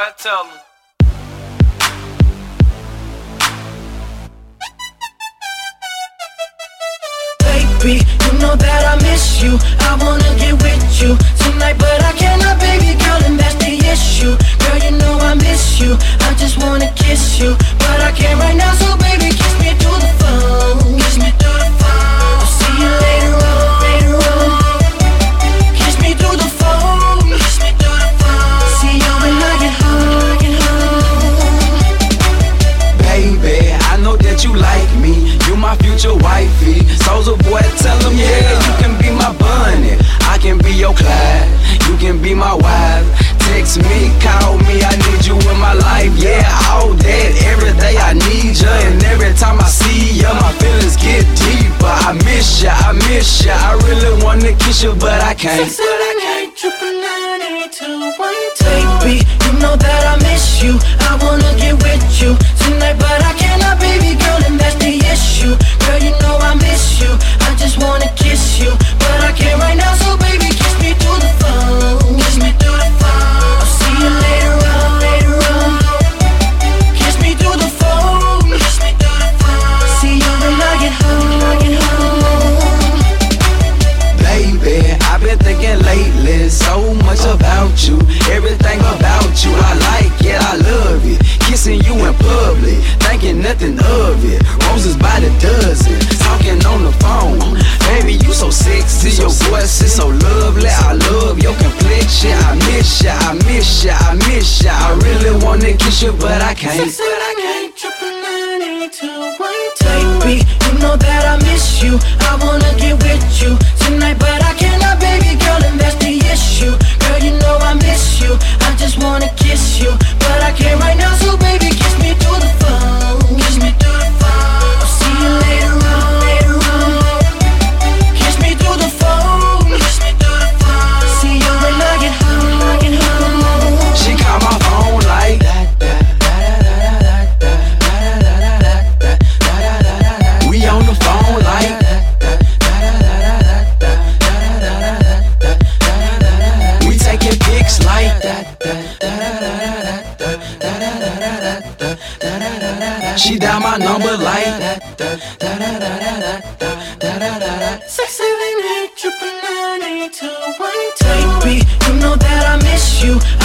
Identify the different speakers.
Speaker 1: boy, tell him.
Speaker 2: Baby, you know that I miss you. I wanna get with you tonight, but I cannot, baby girl, and that's the issue. Girl, you know I miss you. I just wanna kiss you, but I can't right now, so baby, kiss me through the phone. Kiss me through the phone. I'll see you later on, later on. Kiss me through the phone. Kiss me through the phone. See you when I get home, get home.
Speaker 3: Baby, I know that you like me. You my future wifey. Soulja Boy, tell him, yeah, you can be my bunny. I can be your Clyde. You can be my wife. Text me, call me, I need you in my life. Yeah, all that, every day I need you. And every time I see you, my feelings get deeper. I miss ya, I miss ya. I really wanna kiss you, but I can't.
Speaker 2: 678 999 Baby, you know that I miss you. I wanna get with you tonight, but I cannot, baby girl, and that's the issue. Girl, you know I miss you. I just wanna kiss you, but I can't right now, so baby, kiss me through the phone. Kiss me through the phone. I'll see you later on, later on. Kiss me through the phone. Kiss me through the phone. See you when I get home, get home.
Speaker 3: Baby, I've been thinking lately so much about you. Everything about you, I like it, I love it. Kissing you in public, thinking nothing of it. Roses by the dozen, talking on the phone. Baby, you so sexy, your voice is so lovely. I love your complexion. I miss ya, I miss ya, I miss ya. I really wanna kiss you, but I can't.
Speaker 2: 678 Baby, you know that I miss you. I wanna get with you tonight, but I cannot, baby girl, and that's the issue. Girl, you know I miss you. I just wanna kiss you, but I can't right now, so baby, kiss me through the phone. Kiss me through the phone. I'll see you later on, later on. Kiss me through the phone. Kiss me through the phone. See you when I get home, get home.
Speaker 3: She call my phone like we on the phone like we taking pics like she dial my number like
Speaker 2: 678 999 Baby, you know that I miss you.